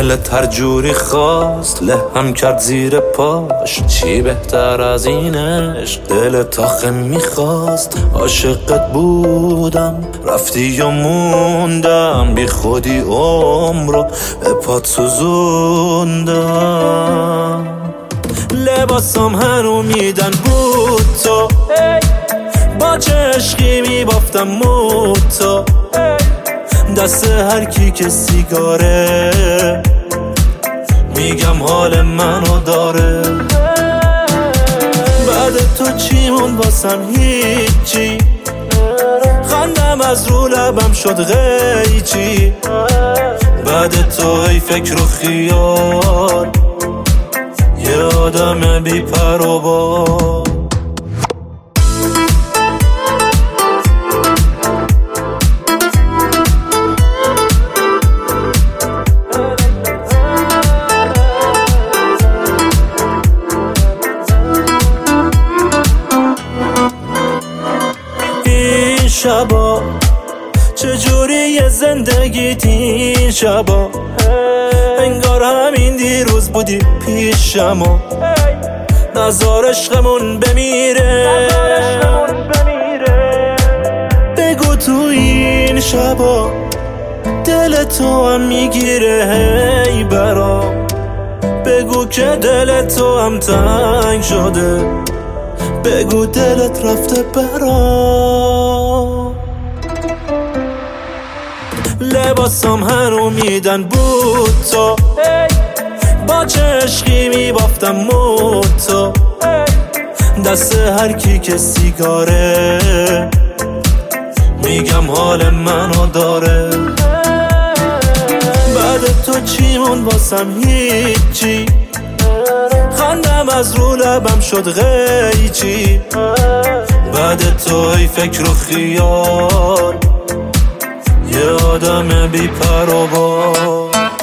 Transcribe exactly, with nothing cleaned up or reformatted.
دلت هر جوری خواست لهم کرد زیر پاش. چی بهتر از این عشق دلت آخه میخواست. عاشقت بودم رفتی و موندم، بی خودی عمرو به پات سوزوندم. لباسام هنو میدن بود تو، با چه عشقی میبافتم موتا. دست هر کی که سیگاره میگم حال منو داره. بعد تو چی مون واسم هیچی، خندم از رو لبم شد غیچی. بعد تو ای فکر و خیال یه آدم بی پر و بال. این شبا چجوری یه زندگیت، این شبا انگار همین دیروز بودی پیشم و نزار عشقمون بمیره. بگو تو این شبا دل تو هم میگیره هی برام. بگو که دل تو هم تنگ شده، بگو دلت رفته برام. لباسام هنو میدن بود تو، با چه عشقی میبافتم موتا. دست هر کی که سیگاره میگم حال منو داره. بعد تو چی مون واسم هیچی، خندم از رو لبم شد غیچی. بعد تو ای فکر و خیال یه آدم بی پر و بال.